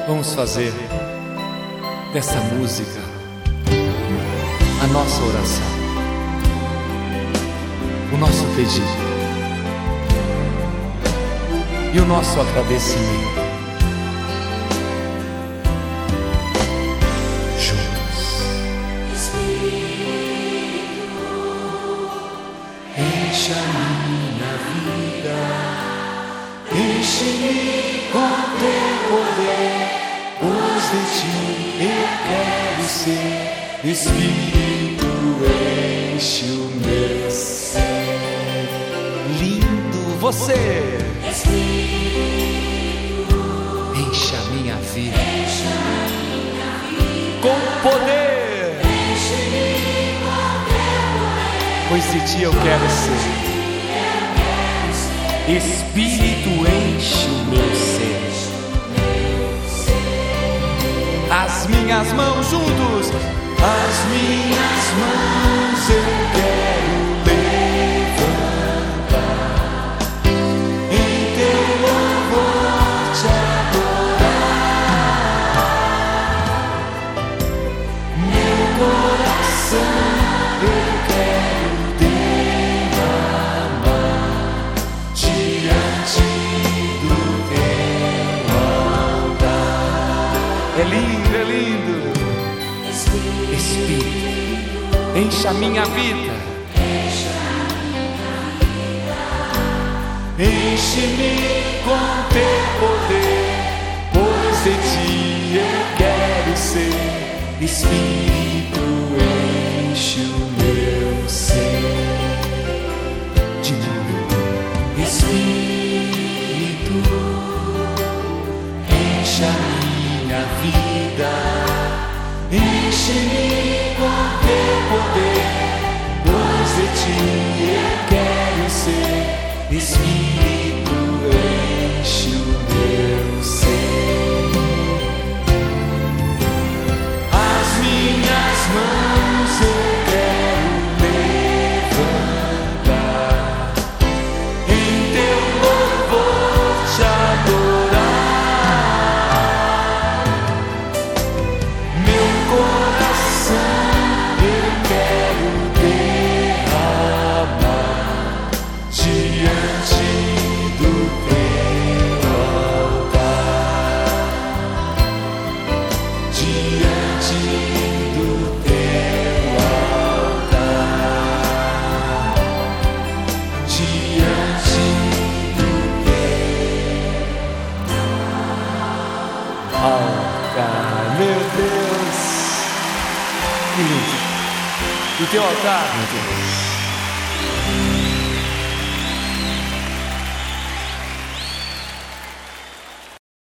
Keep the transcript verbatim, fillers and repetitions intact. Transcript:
Vamos fazer dessa música a nossa oração, o nosso pedido e o nosso agradecimento. Juntos. Enche a minha vida, enche-me com teu poder, pois de ti eu quero ser. Espírito, enche o meu ser. Lindo você. Espírito, enche a minha vida, enche a minha vida com poder, enche-me com teu poder, pois de ti eu quero ser. Espírito, enche o meu ser. As minhas mãos juntos, as minhas mãos eu quero levantar, em teu louvor te adorar. Meu coração eu quero derramar diante do teu altar. É lindo, é lindo. Espírito, enche a minha vida, enche-me com teu poder, pois de ti eu quero ser. Espírito, enche o meu ser. de novo. Espírito, enche a minha vida, enche-me com teu poder, pois de ti eu quero ser. Espírito, enche o meu ser. As minhas mãos eu quero levantar, em teu louvor te adorar. Meu coração eu quero derramar diante do teu altar, diante do teu altar, diante do teu Altar, meu Deus, que lindo. Do teu altar, meu Deus.